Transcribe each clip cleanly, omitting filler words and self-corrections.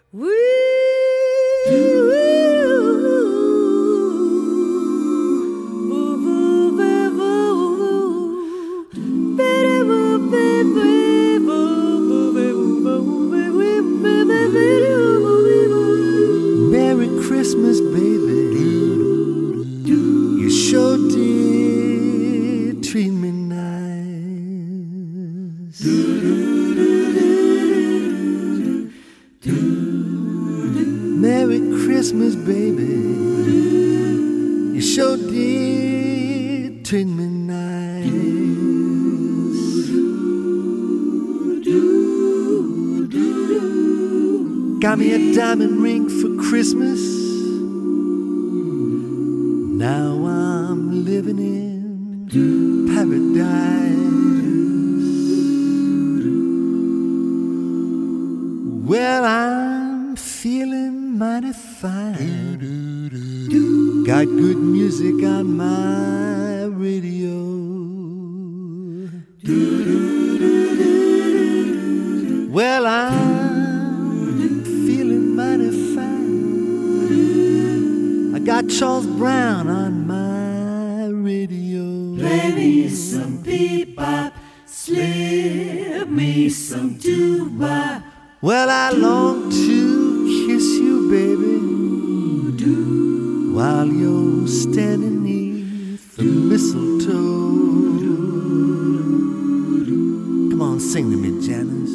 Merry Christmas, baby. You sure did treat me nice. Merry Christmas, baby. You sure did treat me nice. Got me a diamond ring for Christmas. Now I'm living in paradise. Well, I'm feeling mighty fine. Got good music on my radio. Well, I'm feeling mighty fine. I got Charles Brown on my radio. Play me some bebop, slip me some doo-wop. Well, I long to kiss you, baby, while you're standing neath the mistletoe. Come on, sing to me, Janice.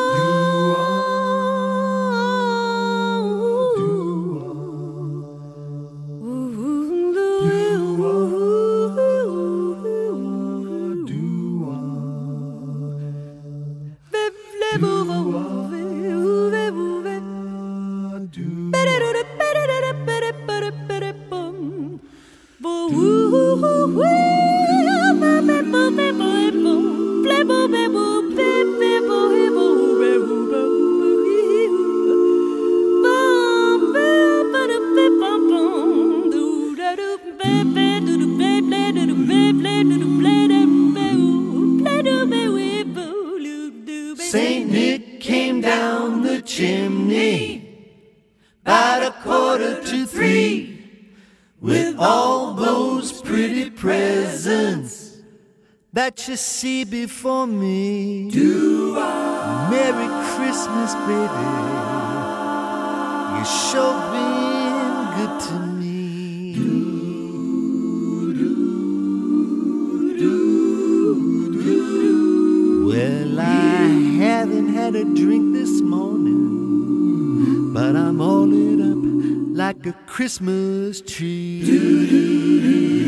Saint Nick came down the chimney about 2:45 with all those pretty presents that you see before me. Doo-wah. Merry Christmas, baby. You sure been good to me. Well, I haven't had a drink this morning, but I'm all lit up like a Christmas tree.